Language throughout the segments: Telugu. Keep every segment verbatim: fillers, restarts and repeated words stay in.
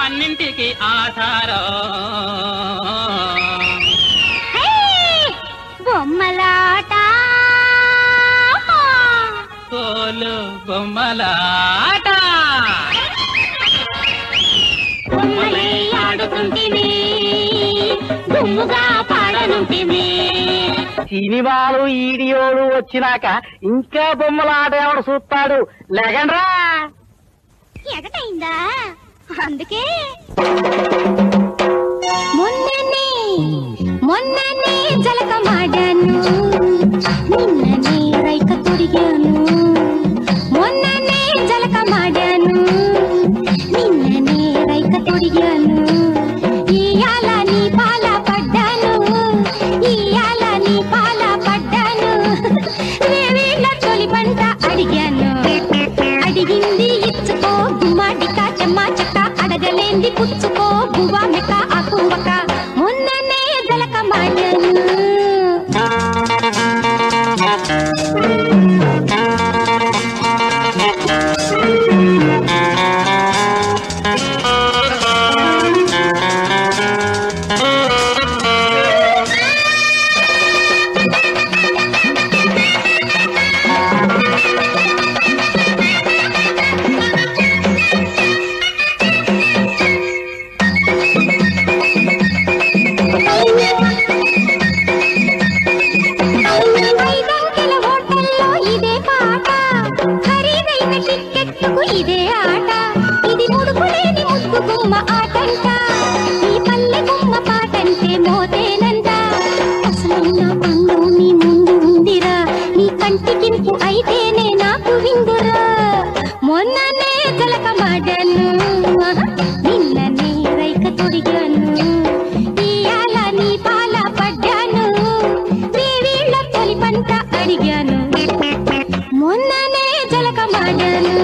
అన్నింటికి ఆధారం బొమ్మలాట కోలు బొమ్మలాట బొమ్మలే ఆడుతుంటివి గుమ్ముగా పాడనుంటివి. సినిమాలు ఈడియోలు వచ్చినాక ఇంకా బొమ్మలాట ఎవడు చూస్తాడు? లేకండ్రా. ఎగటైందా? అందుకే మొన్ననే మొన్ననే జలకమాడాను, నిన్ననే రైక తొడిగాను. మొన్ననే జలకమాడాను, నిన్ననే రైక తొడిగాను. ఇయాల నీ పాల పడ్డాను, ఇయాల నీ పాల పడ్డాను. వేవేళ్ళ తొలి పంట అడిగాను, అడిగింది ఇచ్చుకో గుమ్మాడిక చెమ్మా చెక్క. అడగలేంది పుచ్చుకో బువ్వా మెక్క ఆకువక. మొన్ననే జలకమాడాను. ఐదంకెల హోటల్లో ఇదే పాట, ఖరీదైన టిక్కెట్టుకు ఇదే ఆట. ఇది ముడుపులేని ముద్దు గుమ్మ ఆటంట, ఈ పల్లె గుమ్మ పాటంటే మోతేనంట. అసలైన పండు నీ ముందు ఉందిరా, నీ కంటికింపు అయితేనే నాకు విందురా. మొన్ననే జలకమాడాను, నిన్ననే రైక తొడిగాను. ఇయాల నీ పాల పడ్డాను, వేవేళ్ళ తొలి పంట అడిగాను. మొన్ననే జలకమాడాను.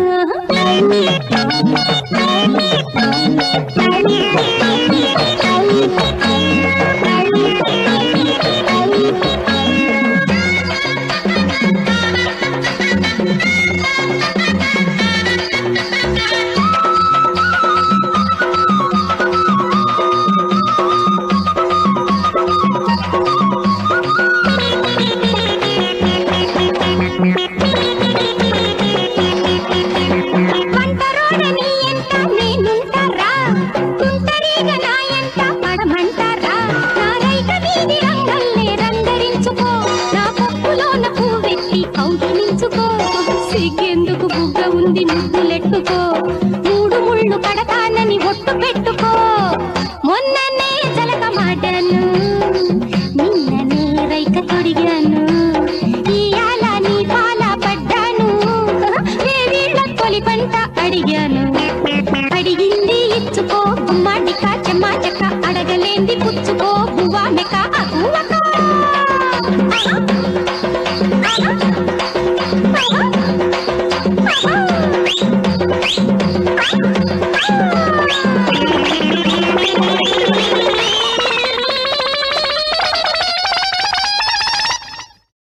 పంటరోడని ఎంత నేనుంటారా, తుంటరిగా నా ఎంట పడమంటారా. నా రైక వీధి రంగల్లే రంగరించుకో, నా పప్పులోన పువ్వెత్తి కౌగిలించుకో. సిగ్గెందుకు బుగ్గ ఉంది ముద్దులెట్టుకో, మూడు ముళ్ళు కడతానని ఒట్టు పెట్టుకో. మొన్ననే జలకమాడాను, నిన్ననే రైక తొడిగాను. ఇయాల నీ పాల పడ్డాను, వేవేళ్ళ తొలి పంట అడిగాను. అడిగింది ఇచ్చుకో గుమ్మాడిక చెమ్మా చెక్క. అడగలేంది పుచ్చుకో బువ్వా మెక్క ఆకువక.